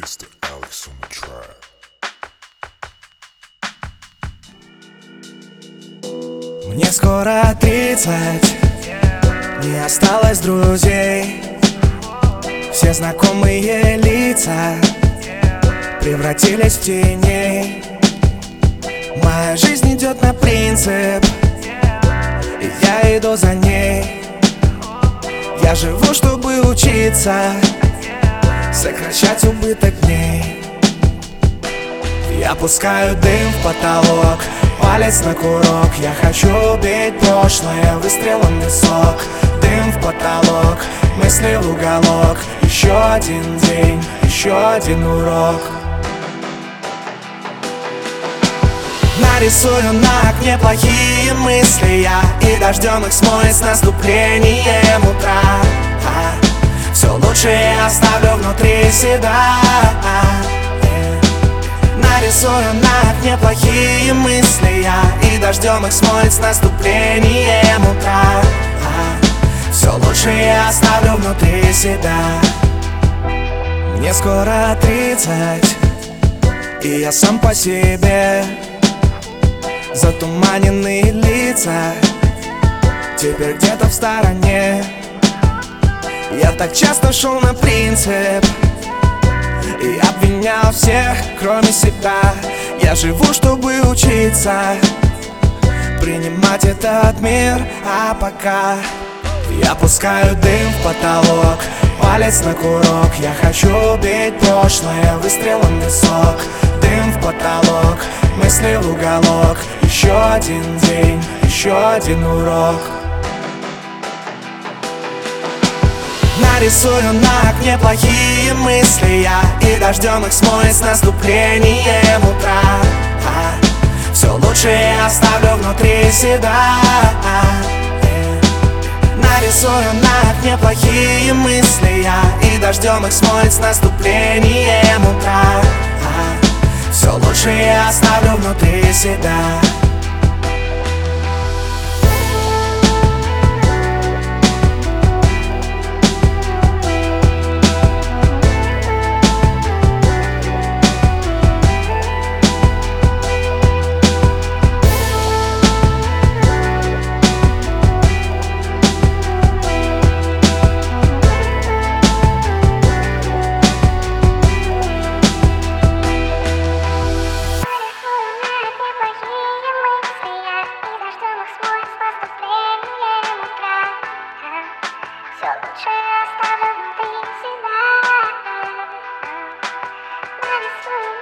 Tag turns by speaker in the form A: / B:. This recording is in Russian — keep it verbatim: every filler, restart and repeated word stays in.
A: Mister Alex on the track.
B: Мне скоро тридцать, не осталось друзей. Все знакомые лица превратились в теней. Моя жизнь идет на принцип, и я иду за ней. Я живу, чтобы учиться, сокращать убыток дней. Я пускаю дым в потолок, палец на курок. Я хочу убить прошлое выстрелом в висок. Дым в потолок, мысли в уголок. Еще один день, еще один урок. Нарисую на окне плохие мысли я, и дождем их смоет с наступлением утра. а, Все лучшее оставлю внутри себя. Нарисую на окне плохие мысли я, и дождем их смоет с наступлением утра. а, Все лучшее оставлю внутри себя. Мне скоро тридцать, и я сам по себе. Затуманенные лица теперь где-то в стороне. Я так часто шел на принцип и обвинял всех, кроме себя. Я живу, чтобы учиться принимать этот мир. А пока я пускаю дым в потолок, палец на курок. Я хочу убить прошлое выстрелом в висок. Дым в потолок, мысли в уголок. Еще один день, еще один урок. Нарисую на окне плохие мысли я, и дождем их смоет с наступлением утра. а, Все лучшее оставлю внутри себя. Нарисую на окне плохие мысли я, и дождем их смоет с наступлением утра. а, Все лучшее оставлю внутри себя.
C: Все лучшее оставлю внутри себя. Нарисую